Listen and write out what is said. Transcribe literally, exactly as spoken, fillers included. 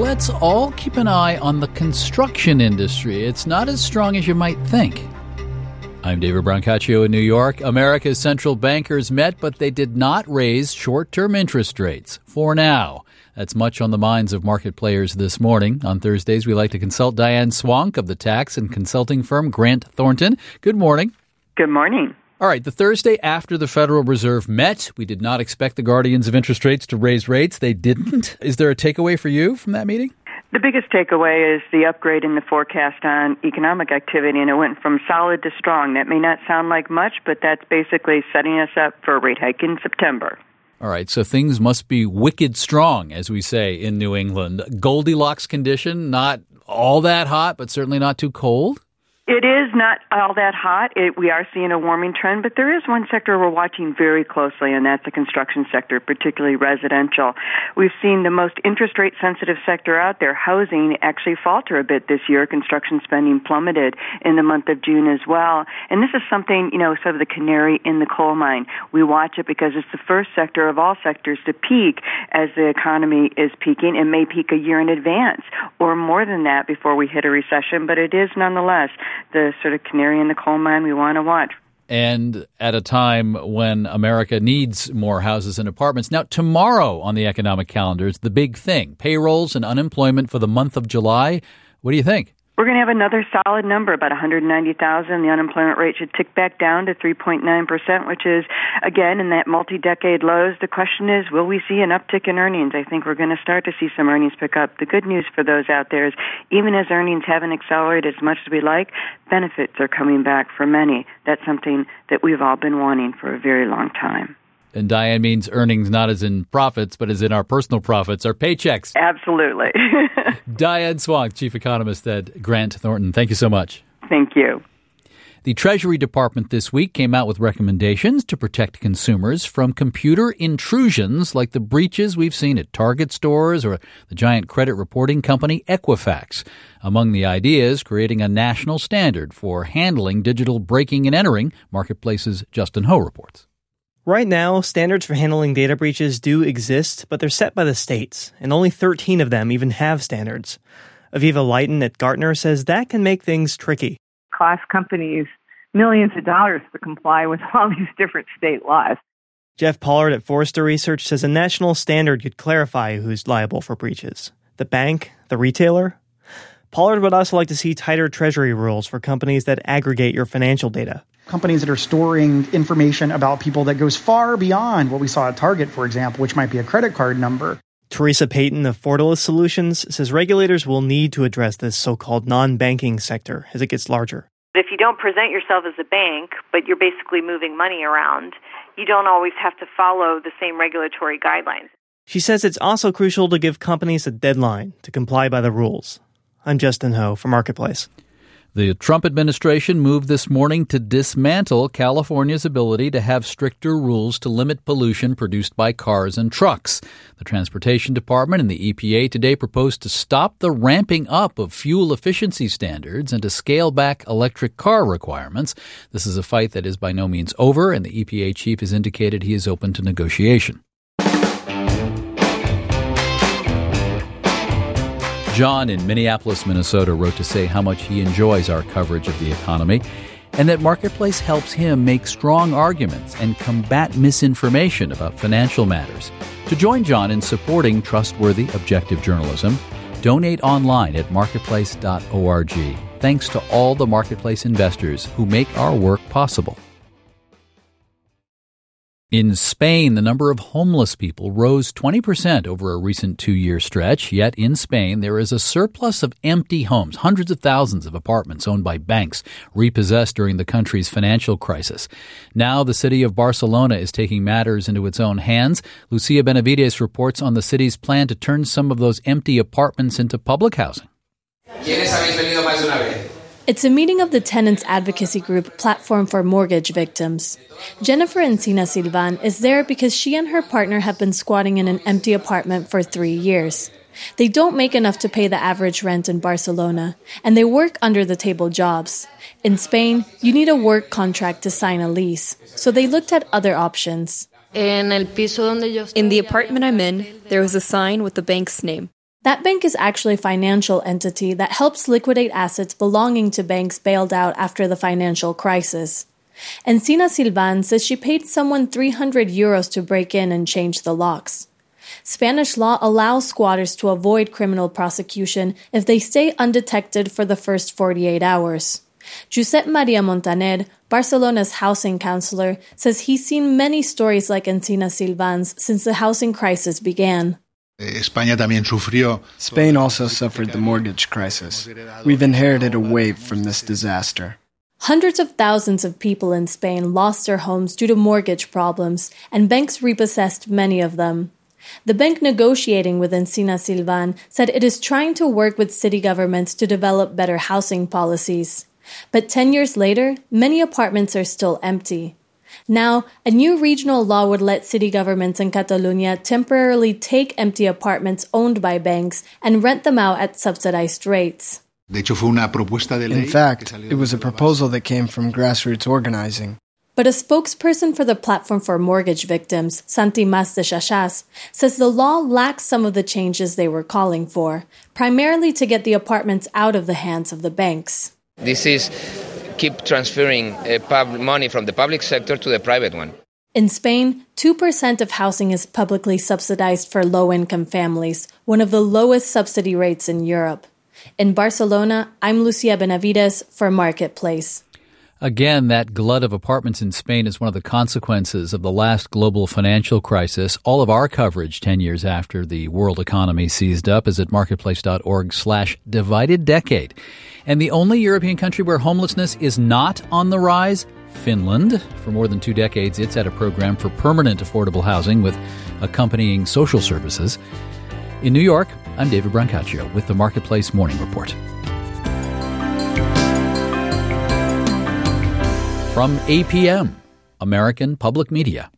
let's all keep an eye on the construction industry. It's not as strong as you might think. I'm David Brancaccio in New York. America's central bankers met, but they did not raise short-term interest rates for now. That's much on the minds of market players this morning. On Thursdays, we like to consult Diane Swank of the tax and consulting firm Grant Thornton. Good morning. Good morning. All right, the Thursday after the Federal Reserve met, we did not expect the guardians of interest rates to raise rates. They didn't. Is there a takeaway for you from that meeting? The biggest takeaway is the upgrade in the forecast on economic activity, and it went from solid to strong. That may not sound like much, but that's basically setting us up for a rate hike in September. All right, so things must be wicked strong, as we say in New England. Goldilocks condition, not all that hot, but certainly not too cold? It is not all that hot. It, we are seeing a warming trend, but there is one sector we're watching very closely, and that's the construction sector, particularly residential. We've seen the most interest rate sensitive sector out there, housing, actually falter a bit this year. Construction spending plummeted in the month of June as well. And this is something, you know, sort of the canary in the coal mine. We watch it because it's the first sector of all sectors to peak as the economy is peaking. It may peak a year in advance or more than that before we hit a recession, but it is nonetheless the sort of canary in the coal mine we want to watch. And at a time when America needs more houses and apartments. Now, tomorrow on the economic calendar is the big thing, payrolls and unemployment for the month of July. What do you think? We're going to have another solid number, about one hundred ninety thousand. The unemployment rate should tick back down to three point nine percent, which is, again, in that multi-decade lows. The question is, will we see an uptick in earnings? I think we're going to start to see some earnings pick up. The good news for those out there is, even as earnings haven't accelerated as much as we like, benefits are coming back for many. That's something that we've all been wanting for a very long time. And Diane means earnings not as in profits, but as in our personal profits, our paychecks. Absolutely. Diane Swank, Chief Economist at Grant Thornton. Thank you so much. Thank you. The Treasury Department this week came out with recommendations to protect consumers from computer intrusions like the breaches we've seen at Target stores or the giant credit reporting company Equifax. Among the ideas, creating a national standard for handling digital breaking and entering, Marketplace's Justin Ho reports. Right now, standards for handling data breaches do exist, but they're set by the states, and only thirteen of them even have standards. Aviva Lighton at Gartner says that can make things tricky. Cost companies millions of dollars to comply with all these different state laws. Jeff Pollard at Forrester Research says a national standard could clarify who's liable for breaches. The bank, the retailer. Pollard would also like to see tighter Treasury rules for companies that aggregate your financial data. Companies that are storing information about people that goes far beyond what we saw at Target, for example, which might be a credit card number. Teresa Payton of Fortalice Solutions says regulators will need to address this so-called non-banking sector as it gets larger. If you don't present yourself as a bank, but you're basically moving money around, you don't always have to follow the same regulatory guidelines. She says it's also crucial to give companies a deadline to comply by the rules. I'm Justin Ho for Marketplace. The Trump administration moved this morning to dismantle California's ability to have stricter rules to limit pollution produced by cars and trucks. The Transportation Department and the E P A today proposed to stop the ramping up of fuel efficiency standards and to scale back electric car requirements. This is a fight that is by no means over, and the E P A chief has indicated he is open to negotiation. John in Minneapolis, Minnesota, wrote to say how much he enjoys our coverage of the economy and that Marketplace helps him make strong arguments and combat misinformation about financial matters. To join John in supporting trustworthy, objective journalism, donate online at marketplace dot org. Thanks to all the Marketplace investors who make our work possible. In Spain, the number of homeless people rose twenty percent over a recent two-year stretch. Yet in Spain, there is a surplus of empty homes, hundreds of thousands of apartments owned by banks, repossessed during the country's financial crisis. Now the city of Barcelona is taking matters into its own hands. Lucia Benavides reports on the city's plan to turn some of those empty apartments into public housing. It's a meeting of the tenants advocacy group Platform for Mortgage Victims. Jennifer Encina Silvan is there because she and her partner have been squatting in an empty apartment for three years. They don't make enough to pay the average rent in Barcelona, and they work under-the-table jobs. In Spain, you need a work contract to sign a lease, so they looked at other options. In the apartment I'm in, there was a sign with the bank's name. That bank is actually a financial entity that helps liquidate assets belonging to banks bailed out after the financial crisis. Encina Silvan says she paid someone three hundred euros to break in and change the locks. Spanish law allows squatters to avoid criminal prosecution if they stay undetected for the first forty-eight hours. Josep Maria Montaner, Barcelona's housing counselor, says he's seen many stories like Encina Silvan's since the housing crisis began. Spain also suffered the mortgage crisis. We've inherited a wave from this disaster. Hundreds of thousands of people in Spain lost their homes due to mortgage problems, and banks repossessed many of them. The bank negotiating with Encina Silvan said it is trying to work with city governments to develop better housing policies. But ten years later, many apartments are still empty. Now, a new regional law would let city governments in Catalonia temporarily take empty apartments owned by banks and rent them out at subsidized rates. In fact, it was a proposal that came from grassroots organizing. But a spokesperson for the Platform for Mortgage Victims, Santi Mas de Chachas, says the law lacks some of the changes they were calling for, primarily to get the apartments out of the hands of the banks. This is keep transferring uh, pub- money from the public sector to the private one. In Spain, two percent of housing is publicly subsidized for low-income families, one of the lowest subsidy rates in Europe. In Barcelona, I'm Lucia Benavides for Marketplace. Again, that glut of apartments in Spain is one of the consequences of the last global financial crisis. All of our coverage ten years after the world economy seized up is at marketplace.org slash divided decade. And the only European country where homelessness is not on the rise, Finland. For more than two decades, it's had a program for permanent affordable housing with accompanying social services. In New York, I'm David Brancaccio with the Marketplace Morning Report. From A P M, American Public Media.